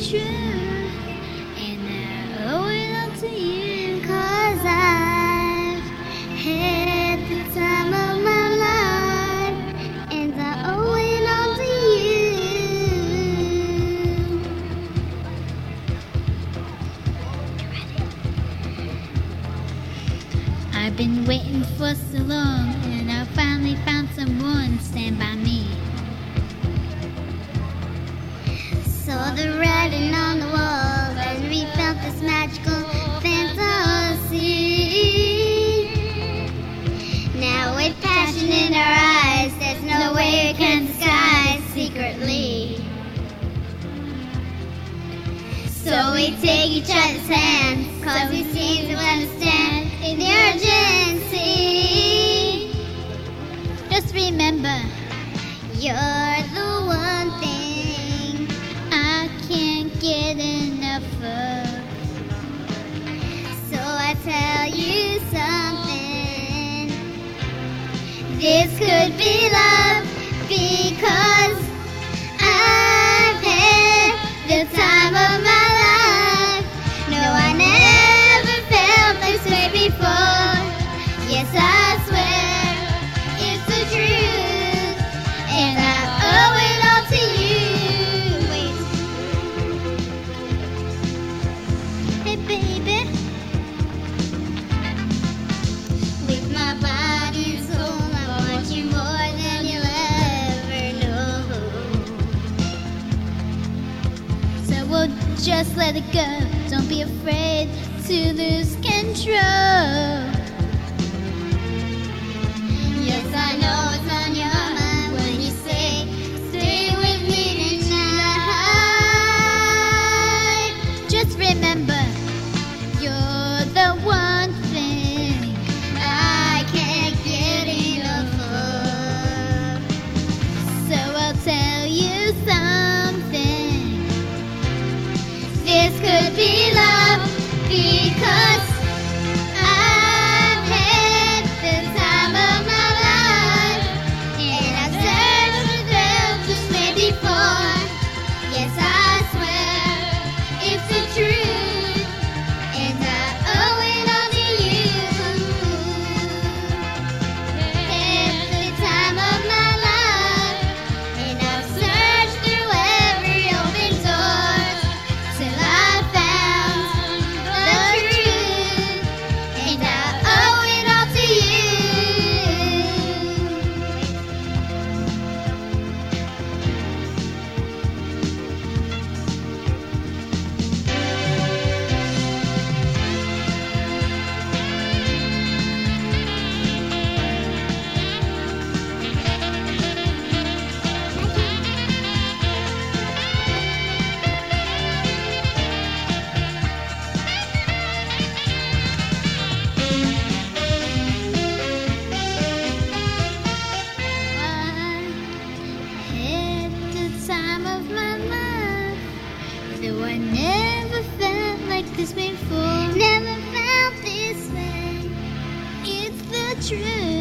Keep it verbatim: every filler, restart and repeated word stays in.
truth, and I owe it all to you. 'Cause I've had the time of my life, and I owe it all to you. I've been waiting for so long, and I finally found someone to stand by me. Saw the writing on the wall as we felt this magical fantasy. Now with passion in our eyes, there's no way we can disguise secretly. So we take each other's hands, 'cause we seem to understand in the urgency. Just remember, you're the one thing I can't get enough of. So I tell you something, this could be love, because I've had the time of my life. No, I never felt this way before. Yes, I swear it's the truth, and I owe it all to you. Wait. Hey, baby. With my body and soul, I want you more than you'll ever know. So we'll just let it go. Don't be afraid to lose control. Yes, I know it's on your mind when you say, stay with me tonight. Just remember, you're the one thing I can't get enough of. So I'll tell you something, this could be love, because I've had the time of my life, and I've searched for felt this way before. Yes, I swear it's the truth, and I owe it all to you. Had the time of my life, and I've searched through every open door till I found the truth, and I owe it all to you. I had the time of my life, though I never felt like this before. Never felt this way. It's the truth.